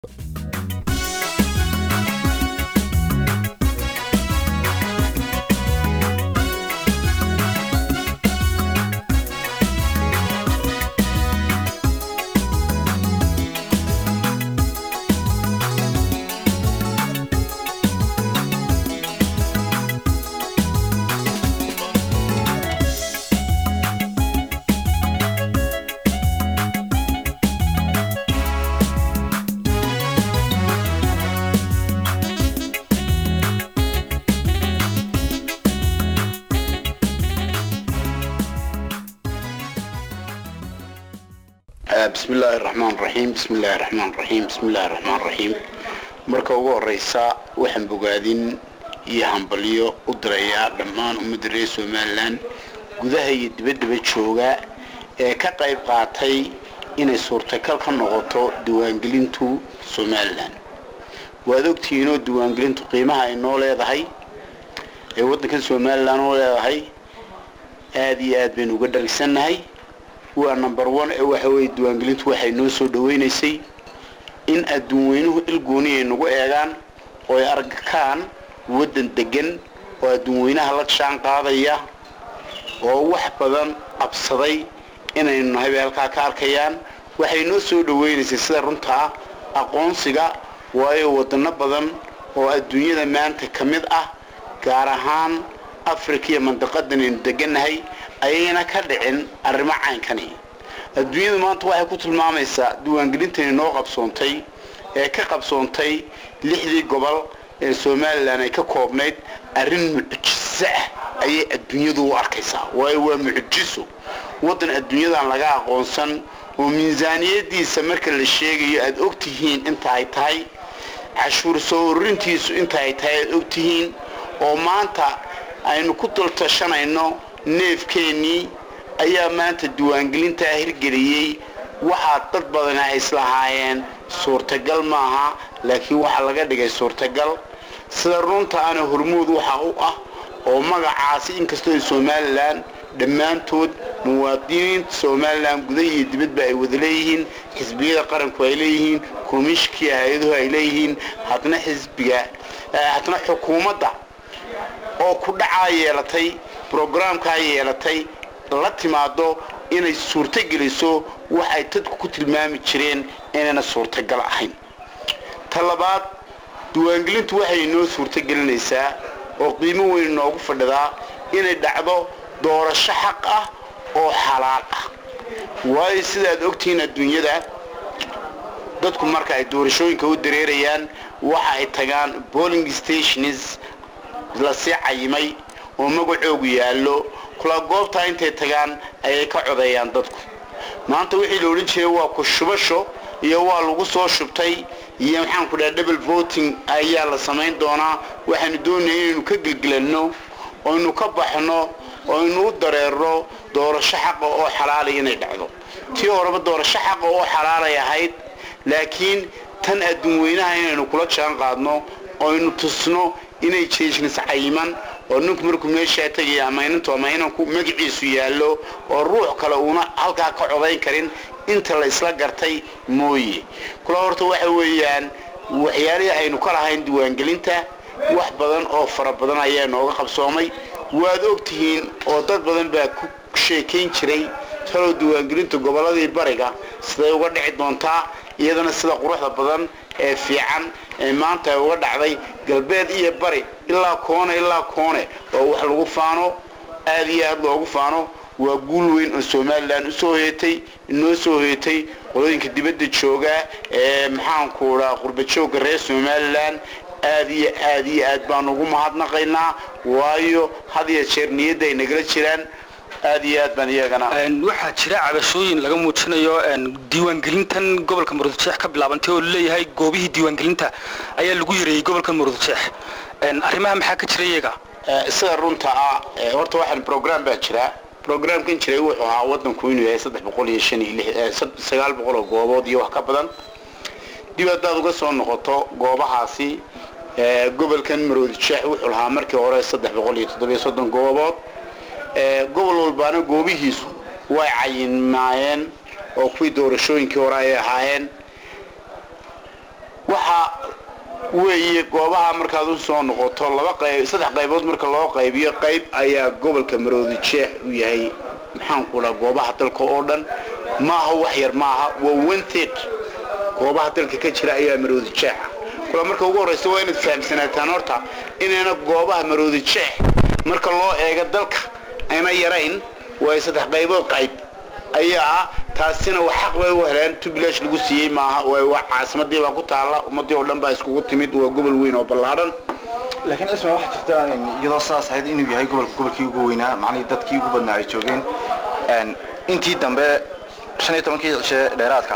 بسم الله الرحمن الرحيم بسم الله الرحمن الرحيم بسم الله الرحمن الرحيم marka ugu horeysa waxaan bogaadin iyo hambaliyo u diraya dhammaan ummadda reer Soomaaliland gudaha iyo dibadda jooga ee ka qayb qaatay inay suurtagal ka noqoto diiwaangelintu Soomaaliland waad ogtihiin oo diiwaangelintu qiimaha ay noo leedahay ee waddanka Soomaaliland oo leedahay aad iyo aad baan uga dhalisanahay waa number 1 ee waxa way diiwaangelintu waxay noo soo dhaweynaysay in adduunweynuhu ilgooni ay nagu eegaan oo ay arkaan waddan degan oo adduunweynaha la jaan qaadaya oo wax badan absaday inay nahay halka ka arkayaan waxay noo soo dhaweynaysay sida runta aqoonsiga waayo wadano badan oo adduunyada maanta kamid ah gaar ahaan Afrika iyo mandaqadan deganahay ayayna ka dhicin arrimo caankani adduunyada maanta waxay ku tilmaamaysaa diiwaangelinta inoo qabsoontay ee ka qabsoontay 6 gobol ee Soomaaliland ay ka koobnayd arrin mucjiso ah ayay adduunyadu u arkaysaa waa mucjiso wadan adduunyadan laga aqoonsan oo miisaaniyadiisa marka la sheegayo aad ogtihiin inta ay tahay cashuur soo ururintiisu inta ay tahay ogtihiin oo maanta aynu ku daltashanayno neefkeeni ayaa maanta diiwaangelinta hirgeliyay waxa dad badan ay islahaayeen suurtagal maaha laakiin waxa laga dhigay suurtagal sida runta aan hormuud waxa u ah oo magacaasi inkastoo Soomaaliland dhammaantood muwaadiniin Soomaaliland gudaha iyo dibadba ay wada leeyihiin xisbiyada qaranku ay leeyihiin komishiga hay'adaha ay leeyihiin hadna xisbiga hadna xukuumadda oo ku dhacay yeelatay programka yeelatay la timaado inay suurtageliso waxay dadku ku tilmaami jireen inayna suurtagal ahayn talabaad diiwaangelintu waxay noo suurtagelinaysaa oo qiimo weyn noogu fadhidaa inay dhacdo doorasho xaq ah oo xalaal ah way sidaad ogtiin adduunyada dadku marka ay doorashooyinka u dareerayaan waxa ay tagaan polling stations la sicayimay oo magacoogu yaalo kula goobta intay tagaan ay ka codeeyaan dadku maanta wixii la oran jiray waa ku shubasho iyo waa lagu soo shubtay iyo maxaan ku dhahay double voting ayaa la sameyn doonaa waxaan doonayaa inuu ka gilgilano oo inuu ka baxno oo inuu dareero doorasho xaq oo xalaal ah inay dhacdo tii horeba doorasho xaq oo xalaal ah ahayd laakiin tan adduunweynaha inaynu kula jaan qaadno oo inuu tusno inay jeeshnis cayiman oo ninku markuu meesha tagay ama inanku magaciisu yaalo oo ruux kale una halka ka codeyn karin inta la isla gartay mooye kula horta waxa weeyaan waxyaalihi aynu ka lahayn diiwaangelinta wax badan oo fara badan ayaa nooga qabsoomay waad ogtihiin oo dad badan baa ku sheekeyn jiray talo diiwaangelinta goboladii bariga sida uga dhici doontaa iyadana sida quruxda badan ee fiican ee maanta uga dhacday galbeed iyo bari ilaa koone oo wax lagu faano aad iyo aad loogu faano waa guul weyn oo Soomaaliland u soo heetay inoo soo heetay qolooyinka dibadda jooga ee maxaan ku oraa qurba jooga reer Soomaaliland aad iyo aad baan ugu mahadnaqaynaa waayo hadiya jeerniyada ay nagala jiraan aad iyo aad baan iyagana waxa jira cabashooyin laga muujinayo diiwaangelintan gobolka Murudsheex ka bilaabantay oo leeyahay goobihii diiwaangelinta ayaa lagu yareeyay gobolka Murudsheex arrimaha maxaa ka jira iyaga sida runta ah horta waxaan program baa jira programkan jiray wuxuu ahaa wadanku inuu yahay 356 goobood iyo wax ka badan dibadda uga soo noqoto goobahaasi gobolkan Murudsheex wuxuu lahaa markii hore 337 goobood gobol walbaana goobihiisu way cayimayeen oo kuwii doorashooyinkii hore ay ahaayeen weeye goobaha markaad u soo noqoto saddex qaybood marka loo qaybiyo qayb ayaa gobolka Maroodi Jeex u yahay maxaan ku dhahaa goobaha dalka oo dhan maaha wax yar maaha waa 1/3 goobaha dalka ka jira ayaa Maroodi Jeex kula marka ugu horeysa waa inaad fahamsanaataan horta inayna goobaha Maroodi Jeex marka loo eego dalka ayna yarayn waa saddex qaybood qayb ayaa taasina wax xaq way u heleen tublash lagu siiyay maaha waa caasimadii baa ku taala ummadii oo dhan baa iskugu timid waa gobol weyn oo ballaaran laakiin isma wax jirta iyadoo saas ahayd inuu yahay gobolkii ugu weynaa macnaheedu dadkii ugu badnaa ay joogeen intii dambe 15 cishe dheeraadka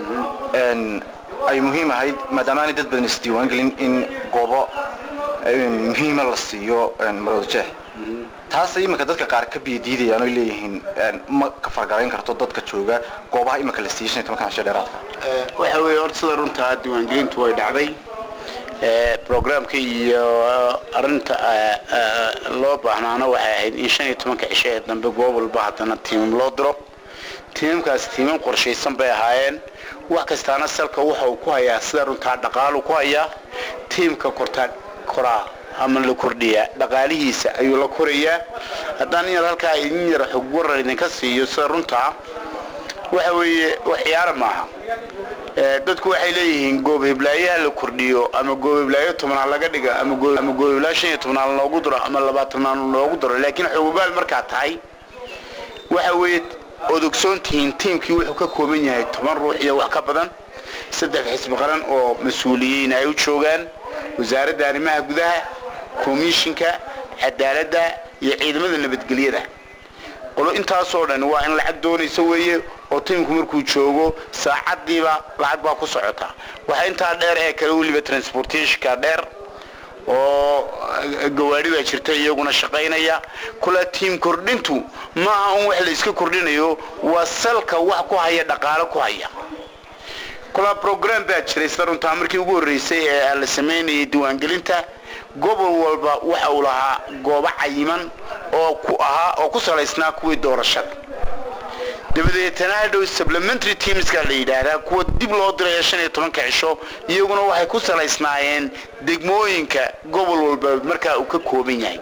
ay muhiim ahayd maadaama dad badan isdiiwaan gelin in goobo muhiim la siiyo Maroodi Jeex taas imika dadka qaar ka biidiidayaan oo leeyihiin ma ka fargarayn karto dadka jooga goobaha imika la siiyay 15 cishe dheeraadka waxa weeye horta sida runta diiwaan gelintu way dhacday programka iyo arinta loo baahnaana waxay ahayd in 15 cishe dambe goob walba hadana tiim loo diro tiimkaas tiiman qorsheysan bay ahaayeen wax kastaana salka waxa uu ku hayaa sida runta dhaqaale ku hayaa tiimka koraa ama la kordhiya dhaqaalihiisa ayuu la korayaa haddaan yar halka idin yar xog warar idinka siiyo sida runta waxa weeye waxyaar maaha dadku waxay leeyihiin goob hiblaayaha la kordhiyo ama goob hiblaayo 10 laga dhiga ama goob hiblaayo 15 loogu diro ama 20 loogu diro laakiin xogogaal marka tahay waxa weeye odogsoontiin tiimkii wuxuu ka kooban yahay 10 ruux iyo wax ka badan saddex xisbi qaran oo mas'uuliyiin ay u joogaan wasaaradda arrimaha gudaha komishinka cadaaladda iyo ciidamada nabadgelyada qolo intaas oo dhan waa in lacag doonayso weeye oo tiimku markuu joogo saacadiiba lacag baa ku socota waxa inta dheer ee kala waliba transportation dheer oo gawaari baa jirta iyaguna shaqaynaya kula tiim kordhintu ma aan wax la iska kordhinayo waa salka wax ku haya dhaqaale ku haya kula program baa jiray runta markii ugu horeysay ee la sameeyay diiwaan gelinta gobol walba waxa uu lahaa goobo cayiman oo ku salaysnaa kuwii doorashada dabadeetana hadhow supplementary teams ka la yiraahdaa kuwa dib loo diray 15 cisho iyaguna waxay ku salaysnaayeen degmooyinka gobol walba marka uu ka kooban yahay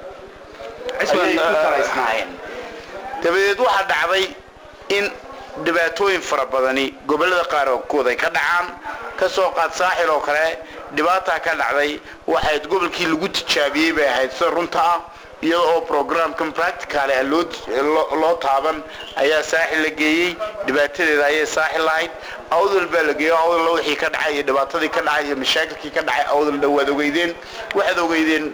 dabadeed waxa dhacday in dhibaatooyin fara badani gobolada qaar oo kooday ka dhacaan ka soo qaad saaxil oo kale dhibaato ka dhacday waxay gobolkii lagu tijaabiyay bay ahayd soo runta ah iyadoo programkan practical loo taaban ayaa saaxil la geeyay dhibaatadeeda ayay saaxil lahayd awdal baa la geeyay awdal wixii ka dhacay dhibaatadii ka dhacay iyo mashaakilkii ka dhacay awdal dhawaad waxaad ogeydeen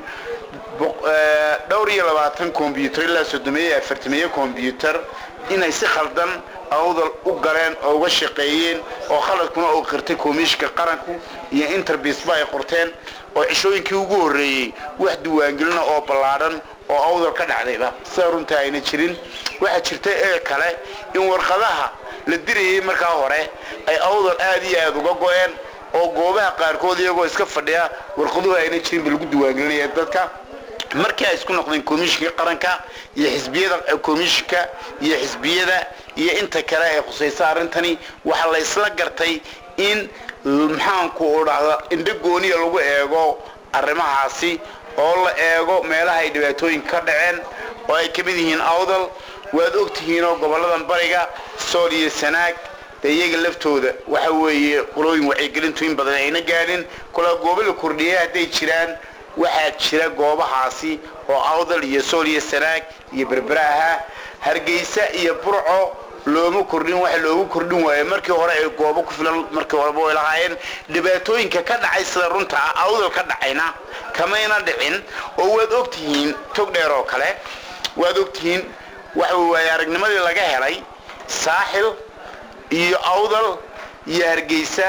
dhowr iyo 20 computer ilaa 340 computer inay si khaldan awdal u galeen oo uga shaqeeyeen oo khaladkuna oo qirtay komishinka qaranku iyo interbiis bay qorteen oo cishooyinkii ugu horeeyay wax diiwaan gelin oo ballaaran oo awdal ka dhacdayba runta ayna jirin waxa jirtay ee kale in warqadaha la dirayay marka hore ay awdal aad iyo aad uga go'een oo goobaha qaarkood iyagoo iska fadhiya warqaduhu ayna jirin lagu diiwaan gelinaya dadka markii ay isku noqdeen komishinka qaranka iyo xisbiyada komishinka iyo xisbiyada iyo inta kale ee khusaysa arintani waxa la isla gartay in maxaan ku odaada indha gooniya lagu eego arrimahaasi oo la eego meelaha ay dhibaatooyin ka dhaceen oo ay ka mid yihiin awdal waad ogtihiin oo goboladan bariga sool iyo sanaag iyaga laftooda waxa weeye qolooyin wacyigelintu in badan ayna gaadhin kula gobolka kordhiye haday jiraan waxaa jira goobahaasi oo awdal iyo sool iyo sanaag iyo berberaha hargeysa iyo burco looma kordhin wax loogu kordhin waayo markii hore ay goobo ku filan markii hore way lahaayeen dhibaatooyinka ka dhacay sida runta awdal ka dhacayna kamayna dhicin oo waad ogtihiin tog dheer oo kale waad ogtihiin waxa weeye aragnimadii laga helay saaxil iyo awdal iyo hargeysa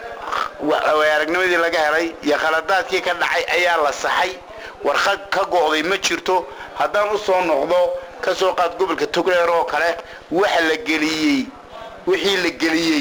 way aragnimadii laga helay iyo khaladaadkii ka dhacay ayaa la saxay warqad ka go'day ma jirto haddaan u soo noqdo ka soo qaad gobolka togdheer oo kale waxa la geliyay wixii la geliyay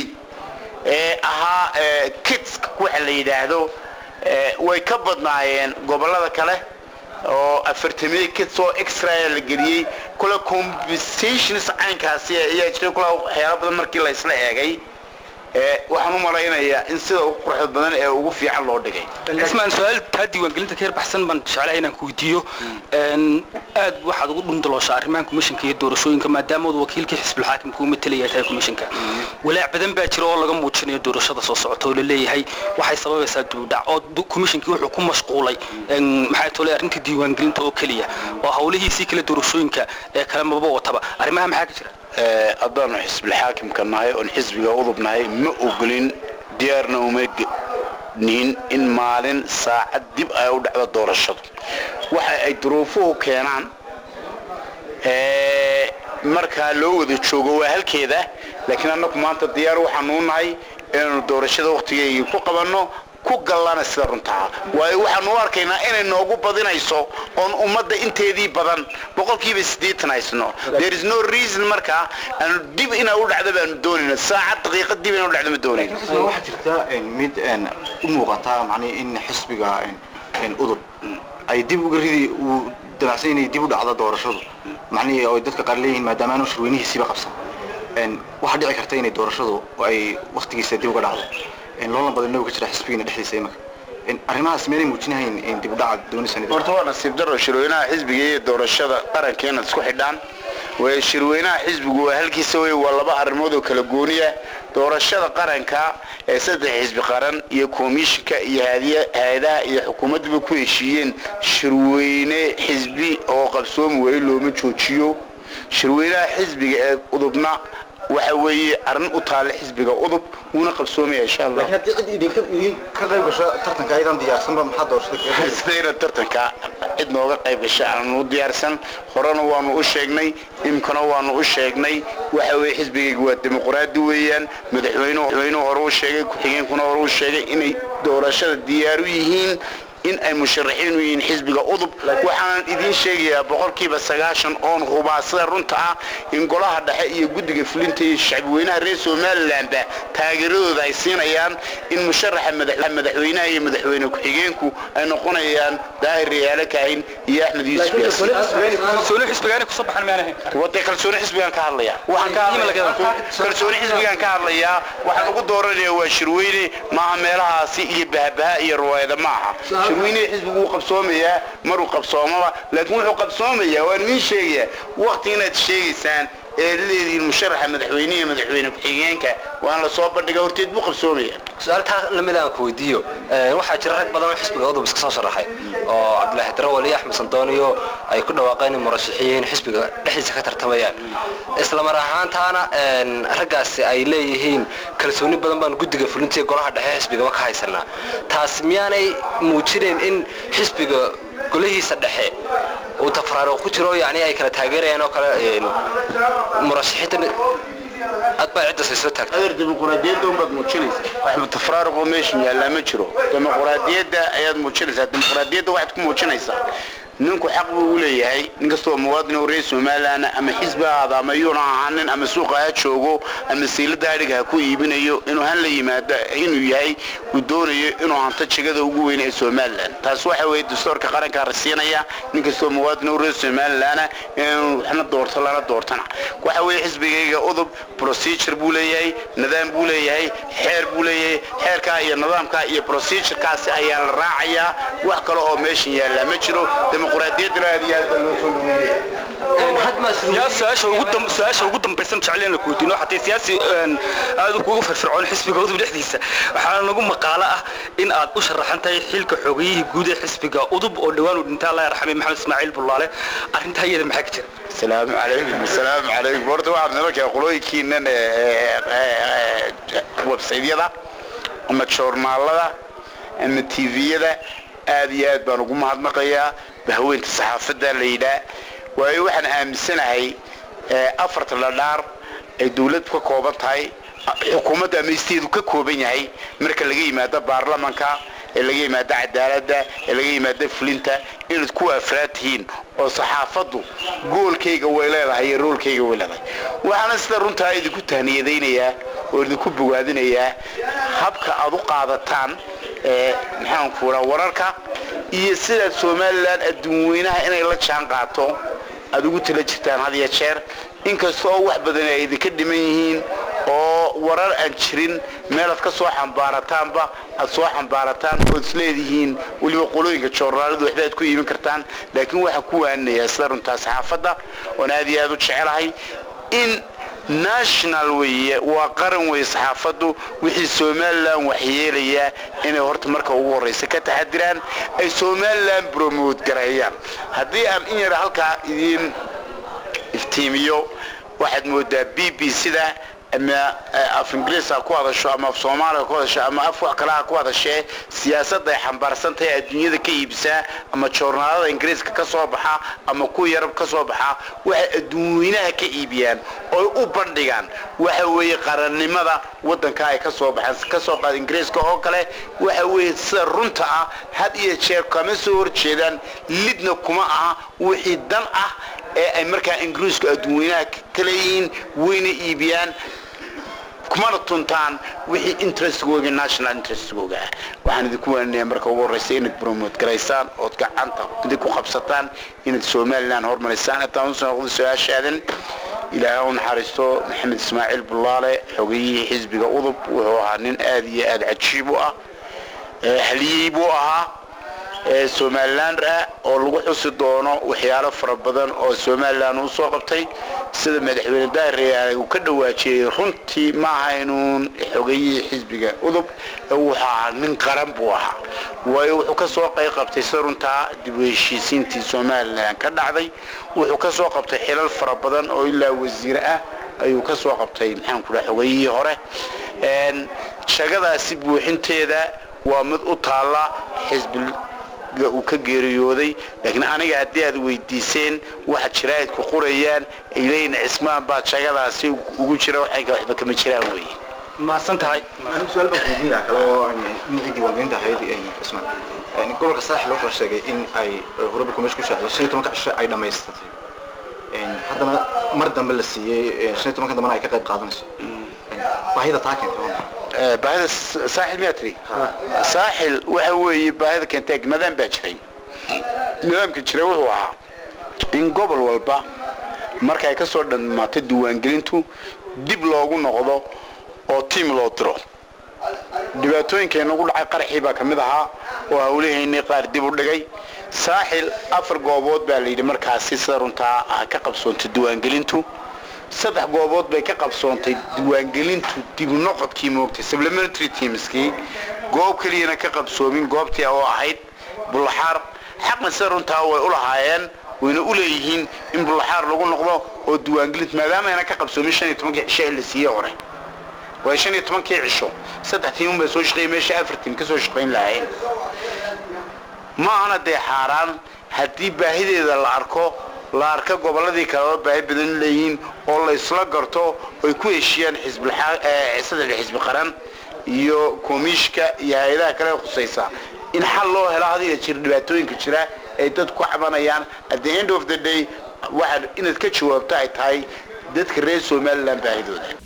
ahaa kits waxa la yiraahdo way ka badnaayeen gobolada kale oo 40 kits oo extra la geliyay kula compensations aankaasi ayaa jiray kula waxyaabo badan markii la isla eegay waxaan u malaynayaa in sida ugu quruxda badan ee ugu fiican loo dhigay. ismaan su'aal taa diiwaangelinta ka yar baxsan baan jeclahay inaan ku weydiiyo aad waxaad ugu dhundalooshaa arrimaha komishanka iyo doorashooyinka maadaama uu wakiilkii xisbul xaakimka uu matalaya tahay komishanka walaac badan baa jira oo laga muujinayo doorashada soo socota oo la leeyahay waxay sababaysaa dibudhac oo komishankii wuxuu ku mashquulay maxay tolay arrinta diiwaangelinta oo keliya oo hawlihiisii kala doorashooyinka ee kala maba wataba arrimaha maxaa ka jira haddaanu xisbul xaakimka nahay oon xisbiga udub nahay ma ogolin diyaarna uma nin in maalin saacad dib ay u dhacdo doorashadu waxa ay duruufuhu keenaan markaa loo wada joogo waa halkeeda laakiin annagu maanta diyaar waxaanu nahay inaanu doorashada waqtigeedii ku qabanno ku galana sida runtaa waayo waxaanu u arkaynaa inay noogu badinayso oon ummadda inteedii badan boqolkiiba 80 haysno there is no reason markaa aanu dib inaa u dhacdo baanu doonayna saacad daqiiqad dib inaa u dhacdo ma doonayna waxa jirta mid u muuqata macni in xisbiga udub ay dib uga ridi uu damacsan inay dib u dhacdo doorashadu macni oo dadka qaar leeyihiin maadaama aanu shirweynihiisiiba qabsan waxa dhici karta inay doorashadu ay waqtigiisa dib uga dhacdo loolan badan ka jira xisbiga dhexdiisa imaka arrimahaas meelay muujinahayn in dib u dhac doonaysan horta waa nasiib darro shirweynaha xisbiga iyo doorashada qarankeena isku xidhaan way shirweynaha xisbigu waa halkiisa way waa laba arrimood oo kala gooniya doorashada qaranka ee saddex xisbi qaran iyo komishinka iyo hay'adaha iyo xukuumaddu ku heshiiyeen shirweyne xisbi oo qabsoom way looma joojiyo shirweynaha xisbiga ee udubna waxa weeye arrin u taal xisbiga udub una qabsoomay insha Allah laakiin cid ka qayb gasho tartanka aydan diyaarsan ba maxaa doorashada sidayna tartanka cid nooga qayb gashay aanu diyaarsan horena waanu u sheegnay imkana waanu u sheegnay waxa weeye xisbiga waa dimuqraadi weeyaan madaxweynuhu hore u sheegay ku xigeenkuna hore u sheegay inay doorashada diyaar u yihiin in ay musharaxiin u yihiin xisbiga udub waxaan idin sheegayaa boqolkiiba 90 oon hubaasada runta ah in golaha dhexe iyo guddiga fulinta iyo shacabweynaha reer Soomaaliland taageeradooda ay siinayaan in musharaxa madaxweynaha iyo madaxweyne ku xigeenku ay noqonayaan daahir yaala kaahin iyo Axmed Yuusuf kalsooni xisbigaana ku soo baxan maanahay wada kalsooni xisbigan ka hadlaya waxaan ka hadlayaa kalsooni xisbigan ka hadlayaa waxaan ugu dooranayaa waa shirweyne ma meelahaasi iyo bahbaha iyo ruwaayada maaha shirweyne xisbigu qabsoomaya maruu qabsoomaba laakiin wuxuu qabsoomaya waan min sheegaya waqti inaad sheegaysaan leedii musharaxa madaxweyne ku xigeenka waan la soo bandhiga horteed buu qabsoomaya su'aalta lamid aan ku weydiiyo waxa jira rag badan oo xisbiga udub iska soo sharaxay oo Cabdullaahi Darawal iyo Axmed Sandooniyo ay ku dhawaaqeen murashaxiin xisbiga dhexdiisa ka tartamayaan isla mar ahaantaana raggaasi ay leeyihiin kalsooni badan baan guddiga fulinta golaha dhexe xisbiga ka haysanaa taas miyaanay muujineen in xisbiga golihiisa dhexe oo tafraaro ku jiro yani ay kala taageerayaan oo kala murashaxiinta أتبع عدة سياسات هذا الديمقراطية دوم بد مشكلة واحد تفرارق وماشي لا مشرو الديمقراطية ده أياد مشكلة الديمقراطية ده واحد كم مشكلة ننكو حق بقولي هاي نقصوا موادنا ورئيس ومالنا أما حزب هذا أما يونا عنن أما سوق هاد شوقو أما سيل دارك هكو يبنيو إنه هلا يمادا إنه يهاي ودوري إنه عن تشجع وجوه رئيس ومالنا تسوى حوي الدستور كقرن كرسينيا نقصوا موادنا ورئيس ومالنا إنه إحنا دورت لنا دورتنا وحوي حزب جيجا أضب بروسيجر بقولي هاي نظام بقولي هاي حير بقولي حير كاي نظام كاي بروسيجر كاس أيام الراعية وحكروا ماشي يلا مشرو الديمقراطية هذه يا سؤال وقدم بسم شعلين الكويتين حتى سياسي هذا كوفر فرعون حسب جوز بالحديث وحنا نقول مقالة إن أشرح أنت حيلك حقيقي جود حسب أضب والدوان وأنت الله يرحمه محمد إسماعيل بالله أنت هي المحكتة السلام عليكم السلام عليكم برضو عبد الله يقولوا كينن ويب سايت هذا أما تشور مالله أما تي في هذا آديات بنقوم هاد مقيا بهوين الصحافة الليلة ويوحنا أمسناهي أفرط الدار الدولة كوبتهاي حكومة أمستيدو كوبينهاي مركز اللي ماده برلمانكا اللي ماده عدالة اللي ماده فلنتا إنه تكون أفرادهين وصحافته قول كيجا ولا هي رول كيجا ولا وأنا استرنت هاي دي كنت هنيدينيا ودي كوب بوادينيا habka aad u qaadataan maxaan ku wararka iyo sida Soomaaliland adduunweynaha inay la jaan qaato aad ugu tala jirtaan had iyo jeer inkastoo wax badan ay idinka dhiman yihiin oo warar aan jirin meel aad ka soo xambaarataanba aad soo xambaarataan oo isleedihiin waliba qolooyinka joornaaladu waxba aad ku iibin kartaan laakiin waxa ku waanaya sida runtaa saxaafadda oo aad iyo aad u jecelahay in national way waa qaran way saxaafaddu wixii Soomaaliland waxyeelaya inay horta marka ugu horeysa ka taxadiraan ay Soomaaliland promote gareeyaan haddii aan in yar halka idin iftiimiyo waxaad moodaa BBC-da ama af Ingiriis ku hadasho ama af Soomaali ku hadasho ama af wax kale ku hadashay siyaasadda ay xambaarsan tahay adduunyada ka iibsa ama joornaalada Ingiriiska ka soo baxa ama ku Yurub ka soo baxa waxa adduunyada ka iibiyaan oo u bandhigaan waxa weeye qarannimada wadanka ay ka soo baxaan ka soo qaad Ingiriiska oo kale waxa weeye sida runta ah had iyo jeer kama soo horjeedaan lidna kuma aha wixii dan ah ee ay markaa Ingiriisku adduunyada kale yihiin weyna iibiyaan kumana tuntaan wixii interest-googa national interest-googa waxaan idinku wanaanayaa marka ugu horeysa inaad promote garaysaan oo gacanta idinku qabsataan inaad Soomaaliland hormarisaan intaan soo noqdo su'aashaadan ilaahay naxariisto Maxamed Ismaaciil Bullaale xogiyihii xisbiga udub wuxuu ahaa nin aad iyo aad cajiib u ah haliyey buu ahaa Soomaaliland oo lagu xusi doono waxyaalo fara badan oo Soomaaliland uu soo qabtay sida madaxweyne Daare uu ka dhawaajiyay runtii ma ahaynun xogiyihii xisbiga udub waxa nin qaran buu ahaa wuxuu ka soo qayb qabtay runta dib u heshiisiintii Soomaaliland ka dhacday wuxuu ka soo qabtay xilal fara badan oo ilaa wasiir ah ayuu ka soo qabtay maxaan ku dhahay xogiyihii hore shaqadaasi buuxinteeda waa mid u taala xisbi uu ka geeriyooday laakiin aniga hadii aad weydiiseen waxa jiraayad ku qorayaan ilayna Cismaan baa shaqadaasi ugu jira waxba kama jiraan way ma santahay anigu su'aal baan weydiinaa kale oo intii warbaahinta ahayd Cismaan gobolka Saaxil wuxuu sheegay in ay Hurub Commission ku shaqeeyay 15 casho ay dhameysatay haddana mar dambe la siiyay 15 dambe ay ka qayb qaadanayso baahida taakeentay baahida Saaxil meetri Saaxil waxa weeye baahida keentay nidaam baa jiray nidaamka jiray wuxuu ahaa in gobol walba marka ay ka soo dhamaato diiwaangelintu dib loogu noqdo oo team loo diro dhibaatooyinka ugu dhacay qarxii baa kamid ahaa oo hawlaheennii qaar dib u dhigay Saaxil afar goobood baa la yidhi markaasi sida runta ka qabsoontay diiwaangelintu saddex goobood bay ka qabsoontay diiwaangelintu dib u noqodkii moogtay supplementary teamskii goob kaliyana ka qabsoomin goobtii oo ahayd Bullaxaar xaqna sida runta way u lahaayeen wayna u leeyihiin in Bullaxaar lagu noqdo oo diiwaangelintu maadaama ayna ka qabsoomin 15 cisho la siiyay hore way 15 cisho saddex tiim bay soo shaqeeyay meesha afar tiim ka soo shaqeyn lahaayeen ma ana de xaraan hadii baahideeda la arko goboladii kale baahi badan leeyihiin oo la isla garto ay ku heshiyaan xisbi qaran iyo komishiga iyo hay'adaha kale khusaysa in xal loo helo hadii jir dhibaatooyinka jira ay dad ku cabanayaan at the end of the day waxa inaad ka jawaabto ay tahay dadka reer Soomaaliland baahidooda